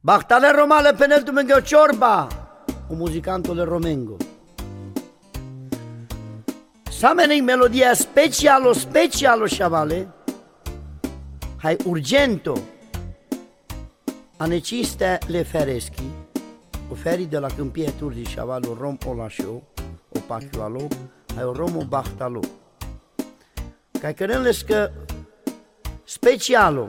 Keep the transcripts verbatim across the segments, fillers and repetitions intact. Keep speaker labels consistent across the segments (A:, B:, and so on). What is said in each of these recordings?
A: Bachtale romale penel tu mengeo ciorba, un muzicanto del Romengo. Samenei melodia specialo, specialo sciavale, hai urgento, aneciste le fereschi, o feri de la câmpie tur di sciavale, o rom o lascio, o pachiualo, hai o rom o bachtalo. Cai cărânles că specialo,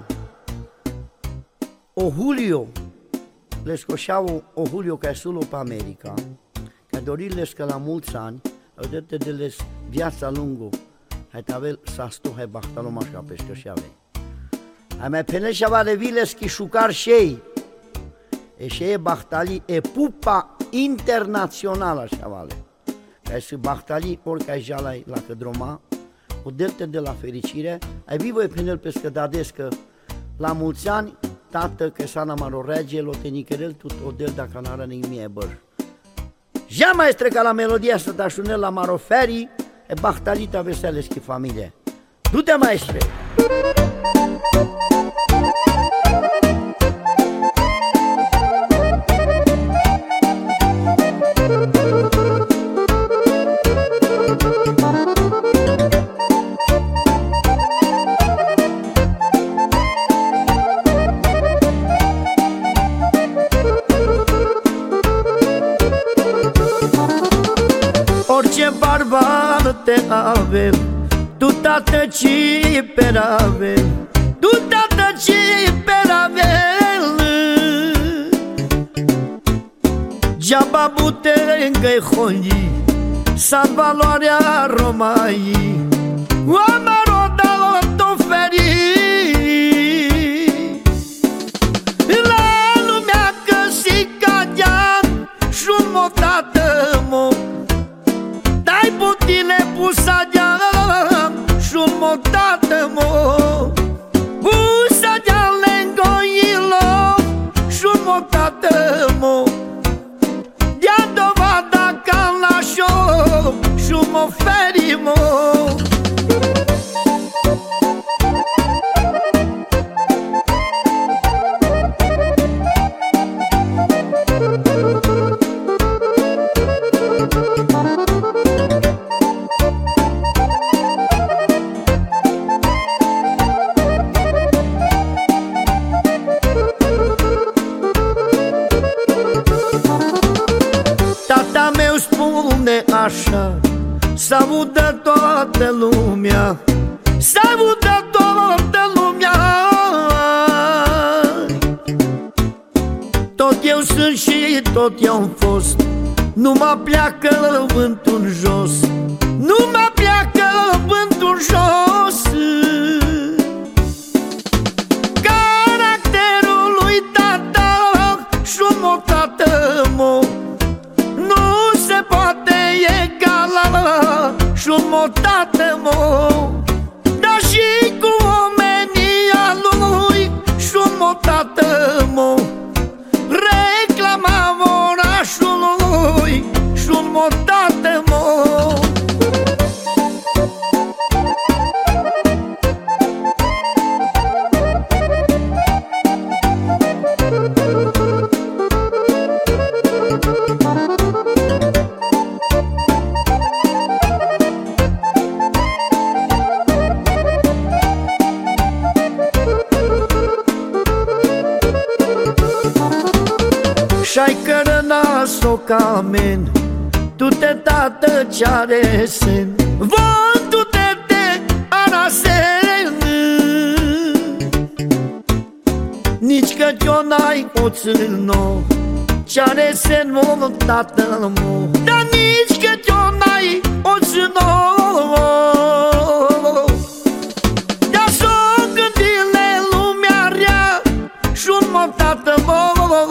A: o Julio, le scoșeau o Julio ca sulo pe America, ca dorile că la mulți ani, odată de les viața lungă, hai tavel sasto hai bachtalo mașca pe scășeave. Hai mai pene șava de viles ki șucar șei, e șei bachtali e pupa internațională șavale, ca să bachtali oricai jalai la cădroma, odată de la fericire, ai vivo e penel pe scădadescă, la mulți ani, tată că sana maro rege, lo te nicherel tut odel da canara ning mie băr. Ja maestre ca la melodia asta da șunel la maroferi, e bachtalita veseleschi familie. Du-te maestre! Orice barbar te avem, tu tată ciper avem, tu tată ciper avem. Geaba buterencă-i holii, s-a valoarea Romaii, oameni da o feri. La lumea găsit cadean și-un motată mo, dai putine pusa deam și-un motată mo, pusa deam lengoilo și-un motată mo, dea dovada ca la show și-un moferi mo. Tata meu spune așa, s-audă toată lumea, s-audă toată lumea. Tot eu sunt și tot eu-am fost, nu mă pleacă vântul în jos, nu mă pleacă vântul în jos. Caracterul lui tata și-un motată mo, nu se poate egala și-un motată mo, dar și cu omenia lui și-un motată mo, reclama orașului și-un motată mo. Și-ai cărănas-o camen, tu te tată ce-are sen, von tu te te arasen. Nici că ți-o n-ai o țârno, ce-are sen mo tată mo, dar nici că ți-o n-ai o țârno, dar s-o gândile lumea rea și-un mo tată mo.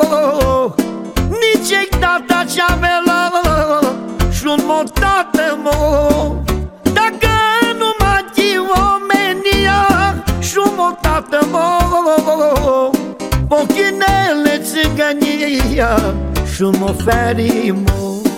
A: Nici tata ce-avea și-un motată mo, dacă nu mă tii omenia și-un motată mo, pochinele țigănia și-un moferi mo.